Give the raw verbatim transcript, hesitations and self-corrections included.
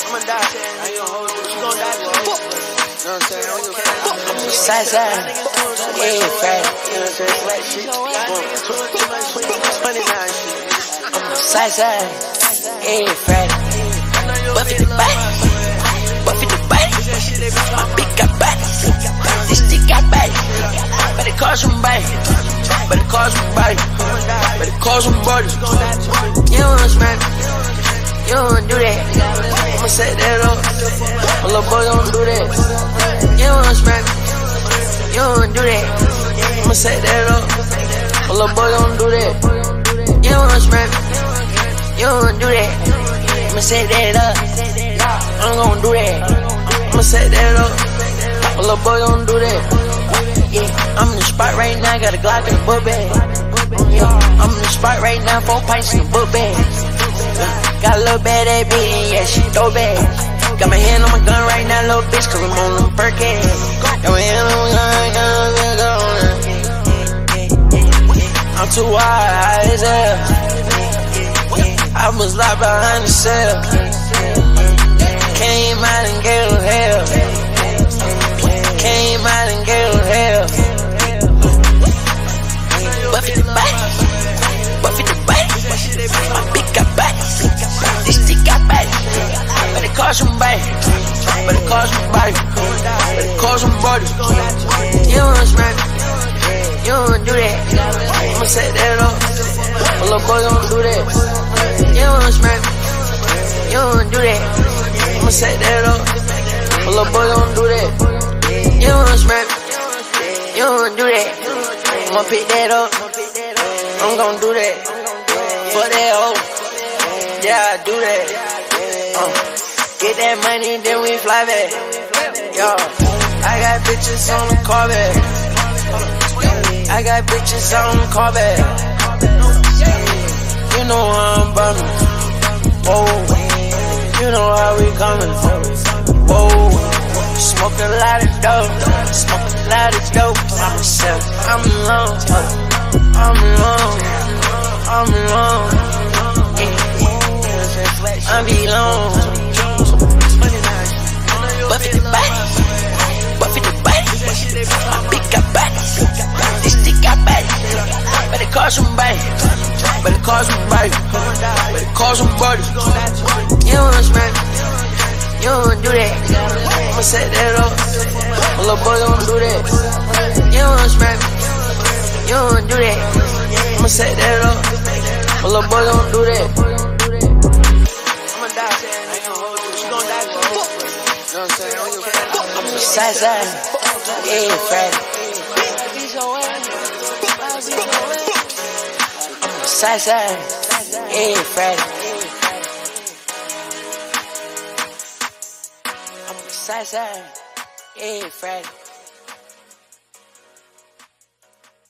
I'ma die. I ain't gonna hold you. She gon' die. You know what I'm saying? I'm just Side side, yeah, fat. You know what I'm saying? Flat shit. Too much twenty-nine shit. Side side, yeah, fat. Buffy the body, Buffy the body. My big got body, this stick got body. But it calls some body, but it calls some body, but it calls some body. You don't wanna smack, you don't wanna do that. I'ma set that up, my little boy don't do that. You don't wanna smack, you don't wanna do that. I'ma set that up, my little boy don't do that. You don't wanna smack, you don't wanna do that. I'ma set that up, I'm gon' do that. I'ma set that up, my little boy don't do that. Yeah, I'm in the spot right now, got a Glock in the book bag. Yeah, I'm in the spot right now, four pints in the book bag. Got a little bad ass bitch, and yeah, she throw bad. Got my hand on my gun right now, little bitch, cause I'm on them Perkins. Got my hand on my gun, got a little gun on it. I'm too wild, high as hell. I was locked behind the cell. Came out and gave them hell. Came out and gave them hell. Buffy the body, Buffy the body. My big got body, this stick got body. But it calls some body, but it calls some body, but it calls some body. You don't wanna smack, you don't wanna do that. I'ma set that up, my little boy don't do that. You don't wanna smack, you don't wanna do that. I'ma set that up, my little boy don't do that. You don't wanna smack, you don't wanna do that. I'ma pick that up, I'm gon' do that. For that hoe, yeah, I do that. Uh, get that money, then we fly back. Yo, I got bitches on the car back. I got bitches on the car back. You know how I'm bumming. Whoa, you know how we coming. Whoa, smoke a lot of dope, smoke a lot of dope. I'm myself, I'm alone, I'm alone, I'm alone. Yeah. I be alone. Buffy the body, Buffy the body. My big got body, this stick got body. But it calls some body, but it calls some body, but it calls some body. You don't wanna smack, you don't wanna do that. I'ma set that up, my little boy don't do that. You don't wanna smack, you don't wanna do that. I'ma set that up, my little boy don't do that. I'ma die. I ain't gonna hold you. She gon' die. You know what I'm saying? I'm the side side, yeah, fat. I'm the side side, yeah, fat. I'm the side side, yeah, fat.